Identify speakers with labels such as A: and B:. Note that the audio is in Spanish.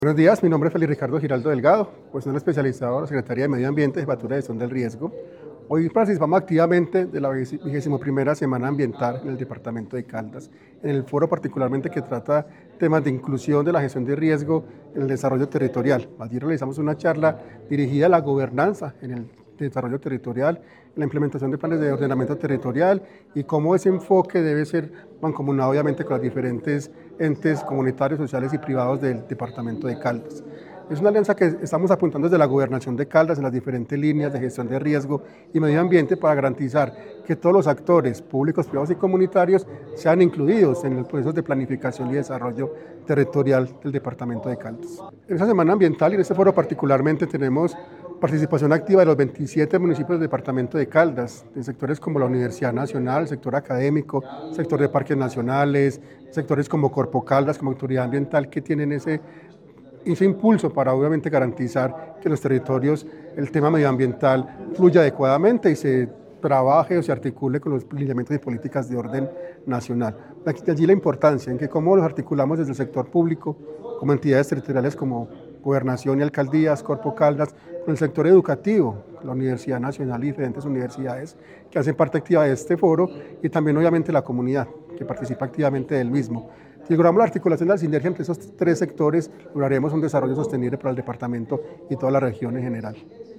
A: Buenos días, mi nombre es Félix Ricardo Giraldo Delgado, profesional especializado en la Secretaría de Medio Ambiente y Jefatura de Gestión del Riesgo. Hoy participamos activamente de la 21ª Semana Ambiental en el Departamento de Caldas, en el foro particularmente que trata temas de inclusión de la gestión de riesgo en el desarrollo territorial. Allí realizamos una charla dirigida a la gobernanza en el desarrollo territorial, la implementación de planes de ordenamiento territorial y cómo ese enfoque debe ser mancomunado obviamente con los diferentes entes comunitarios, sociales y privados del departamento de Caldas. Es una alianza que estamos apuntando desde la gobernación de Caldas en las diferentes líneas de gestión de riesgo y medio ambiente para garantizar que todos los actores públicos, privados y comunitarios sean incluidos en el proceso de planificación y desarrollo territorial del departamento de Caldas. En esta semana ambiental y en este foro particularmente tenemos participación activa de los 27 municipios del departamento de Caldas, de sectores como la Universidad Nacional, sector académico, sector de parques nacionales, sectores como Corpo Caldas, como autoridad ambiental, que tienen ese impulso para obviamente garantizar que en los territorios el tema medioambiental fluya adecuadamente y se trabaje o se articule con los lineamientos y políticas de orden nacional. De allí la importancia en que cómo los articulamos desde el sector público, como entidades territoriales como Gobernación y Alcaldías, Corpo Caldas, con el sector educativo, la Universidad Nacional y diferentes universidades que hacen parte activa de este foro y también obviamente la comunidad que participa activamente del mismo. Si logramos la articulación de la sinergia entre esos tres sectores, lograremos un desarrollo sostenible para el departamento y toda la región en general.